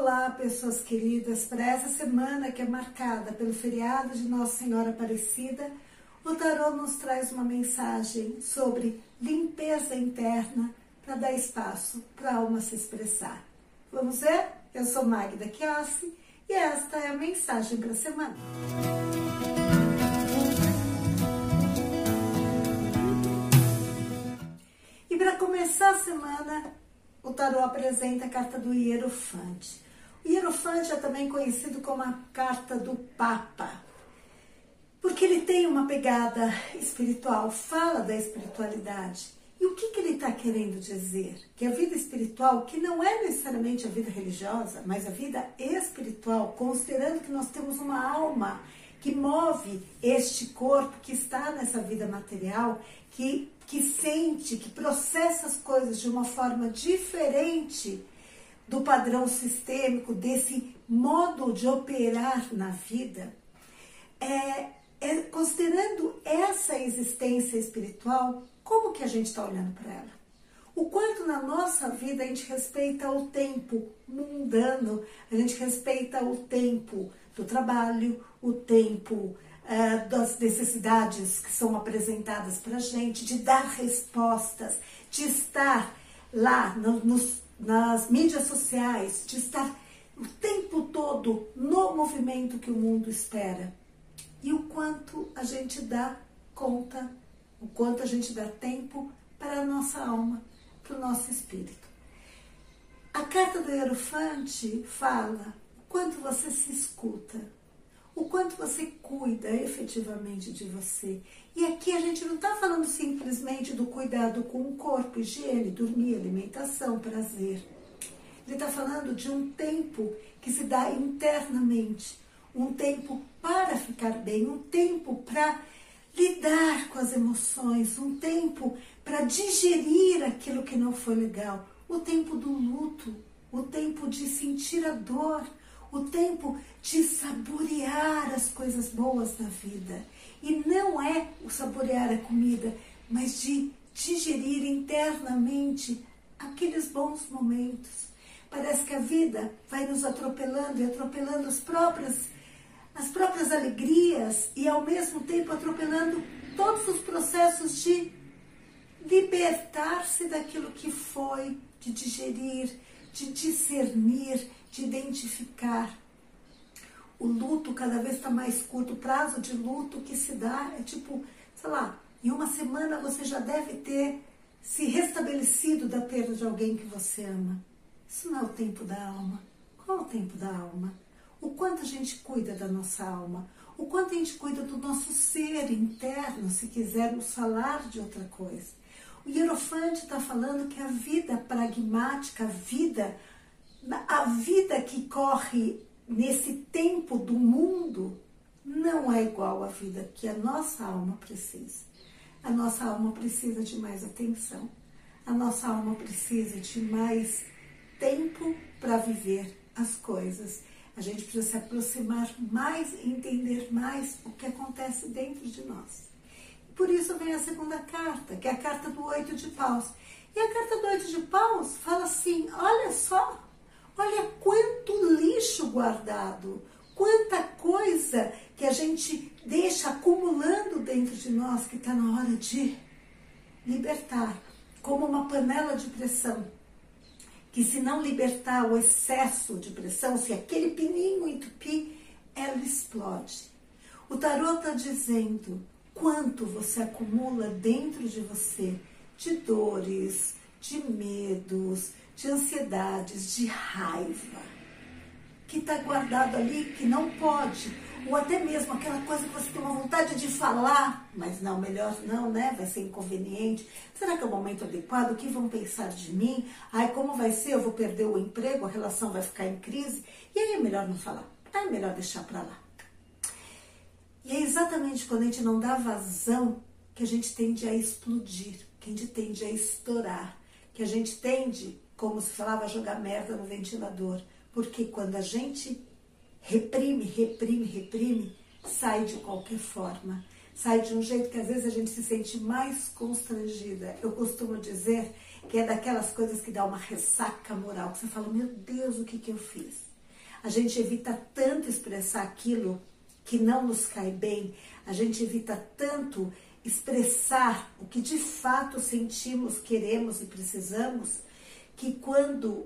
Olá, pessoas queridas, para essa semana que é marcada pelo feriado de Nossa Senhora Aparecida, o tarô nos traz uma mensagem sobre limpeza interna para dar espaço para a alma se expressar. Vamos ver? Eu sou Magda Chiossi e esta é a mensagem para a semana. E para começar a semana, o tarô apresenta a carta do Hierofante. O Hierofante é também conhecido como a carta do Papa, porque ele tem uma pegada espiritual, fala da espiritualidade. E o que ele está querendo dizer? Que a vida espiritual, que não é necessariamente a vida religiosa, mas a vida espiritual, considerando que nós temos uma alma que move este corpo, que está nessa vida material, que sente, que processa as coisas de uma forma diferente do padrão sistêmico, desse modo de operar na vida, considerando essa existência espiritual, como que a gente está olhando para ela? O quanto na nossa vida a gente respeita o tempo mundano, a gente respeita o tempo do trabalho, o tempo das necessidades que são apresentadas para a gente, de dar respostas, de estar lá nas mídias sociais, de estar o tempo todo no movimento que o mundo espera. E o quanto a gente dá conta, o quanto a gente dá tempo para a nossa alma, para o nosso espírito. A carta do Hierofante fala o quanto você se escuta, o quanto você cuida efetivamente de você. E aqui a gente não está falando simplesmente do cuidado com o corpo, higiene, dormir, alimentação, prazer. Ele está falando de um tempo que se dá internamente, um tempo para ficar bem, um tempo para lidar com as emoções, um tempo para digerir aquilo que não foi legal, o tempo do luto, o tempo de sentir a dor, o tempo de saborear as coisas boas da vida. E não é o saborear a comida, mas de digerir internamente aqueles bons momentos. Parece que a vida vai nos atropelando e atropelando as próprias alegrias e ao mesmo tempo atropelando todos os processos de libertar-se daquilo que foi, de digerir, de discernir, de identificar. O luto cada vez está mais curto, o prazo de luto que se dá é tipo, sei lá, em uma semana você já deve ter se restabelecido da perda de alguém que você ama. Isso não é o tempo da alma. Qual é o tempo da alma? O quanto a gente cuida da nossa alma, o quanto a gente cuida do nosso ser interno, se quisermos falar de outra coisa. O Hierofante está falando que a vida pragmática, a vida que corre nesse tempo do mundo, não é igual à vida que a nossa alma precisa. A nossa alma precisa de mais atenção, a nossa alma precisa de mais tempo para viver as coisas. A gente precisa se aproximar mais e entender mais o que acontece dentro de nós. Por isso vem a segunda carta, que é a carta do 8 de paus. E a carta do 8 de paus fala assim, olha só, olha quanto lixo guardado, quanta coisa que a gente deixa acumulando dentro de nós que está na hora de libertar, como uma panela de pressão. Que se não libertar o excesso de pressão, se aquele pininho entupir, ela explode. O tarô está dizendo quanto você acumula dentro de você de dores, de medos, de ansiedades, de raiva, que está guardado ali, que não pode, ou até mesmo aquela coisa que você tem uma vontade de falar, mas não, melhor não, né? Vai ser inconveniente. Será que é o momento adequado? O que vão pensar de mim? Ai, como vai ser? Eu vou perder o emprego, a relação vai ficar em crise. E aí é melhor não falar, é melhor deixar para lá. E é exatamente quando a gente não dá vazão que a gente tende a explodir, que a gente tende a estourar, que a gente tende, como se falava, a jogar merda no ventilador. Porque quando a gente reprime, sai de qualquer forma. Sai de um jeito que às vezes a gente se sente mais constrangida. Eu costumo dizer que é daquelas coisas que dá uma ressaca moral, que você fala, meu Deus, o que eu fiz? a gente evita tanto expressar aquilo que não nos cai bem, a gente evita tanto expressar o que de fato sentimos, queremos e precisamos, que quanto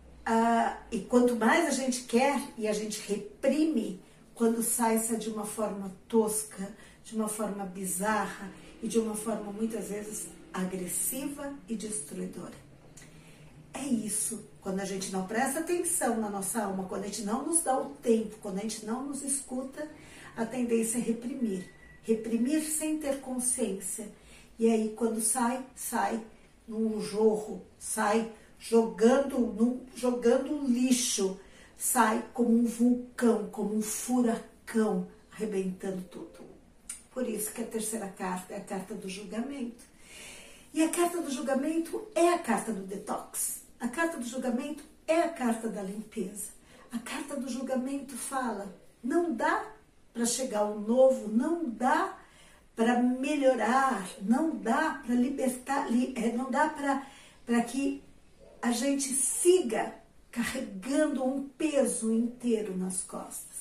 mais a gente quer e a gente reprime, quando sai de uma forma tosca, de uma forma bizarra e de uma forma muitas vezes agressiva e destruidora. É isso, quando a gente não presta atenção na nossa alma, quando a gente não nos dá o tempo, quando a gente não nos escuta, a tendência é reprimir. Reprimir sem ter consciência. E aí quando sai num jorro, sai jogando lixo, sai como um vulcão, como um furacão, arrebentando tudo. Por isso que a terceira carta é a carta do julgamento. E a carta do julgamento é a carta do detox. A carta do julgamento é a carta da limpeza. A carta do julgamento fala, não dá para chegar ao novo, não dá para melhorar, não dá para libertar, não dá para que a gente siga carregando um peso inteiro nas costas.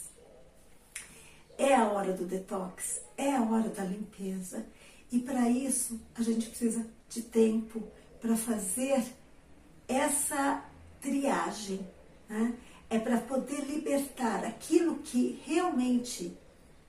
É a hora do detox, é a hora da limpeza. E para isso a gente precisa de tempo para fazer essa triagem, né? É para poder libertar aquilo que realmente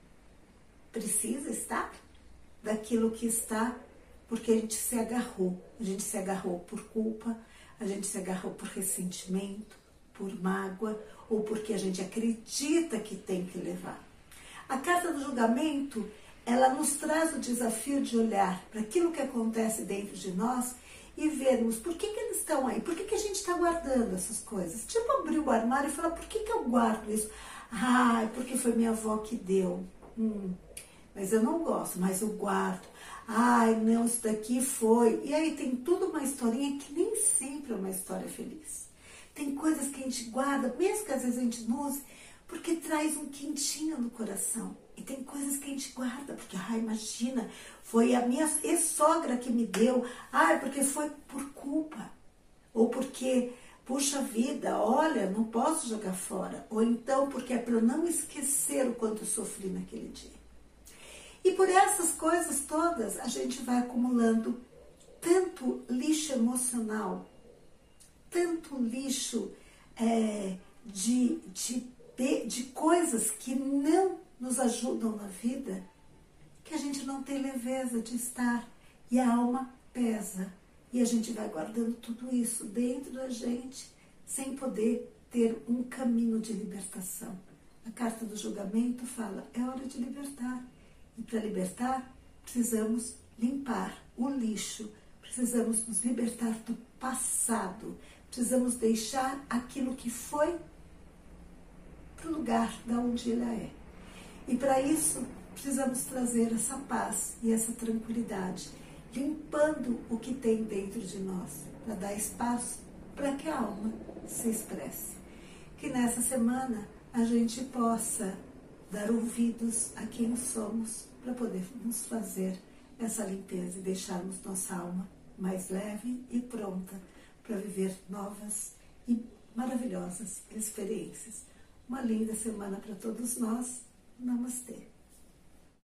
precisa estar, daquilo que está porque a gente se agarrou. A gente se agarrou por culpa, a gente se agarrou por ressentimento, por mágoa, ou porque a gente acredita que tem que levar. A carta do julgamento, ela nos traz o desafio de olhar para aquilo que acontece dentro de nós e vermos por que eles estão aí, por que a gente está guardando essas coisas. Tipo, abrir o armário e falar, por que eu guardo isso? Ah, porque foi minha avó que deu. Mas eu não gosto, mas eu guardo. Ai, não, isso daqui foi. E aí tem tudo uma historinha que nem sempre é uma história feliz. Tem coisas que a gente guarda, mesmo que às vezes a gente não use, porque traz um quentinho no coração. E tem coisas que a gente guarda, porque, imagina, foi a minha ex-sogra que me deu. Porque foi por culpa. Ou porque, puxa vida, olha, não posso jogar fora. Ou então porque é para eu não esquecer o quanto eu sofri naquele dia. E por essas coisas todas, a gente vai acumulando tanto lixo emocional, tanto lixo de coisas que não nos ajudam na vida, que a gente não tem leveza de estar e a alma pesa. E a gente vai guardando tudo isso dentro da gente, sem poder ter um caminho de libertação. A carta do julgamento fala, é hora de libertar. E para libertar, precisamos limpar o lixo, precisamos nos libertar do passado, precisamos deixar aquilo que foi para o lugar de onde ele é. E para isso, precisamos trazer essa paz e essa tranquilidade, limpando o que tem dentro de nós, para dar espaço para que a alma se expresse. Que nessa semana a gente possa dar ouvidos a quem somos, para podermos fazer essa limpeza e deixarmos nossa alma mais leve e pronta para viver novas e maravilhosas experiências. Uma linda semana para todos nós. Namastê.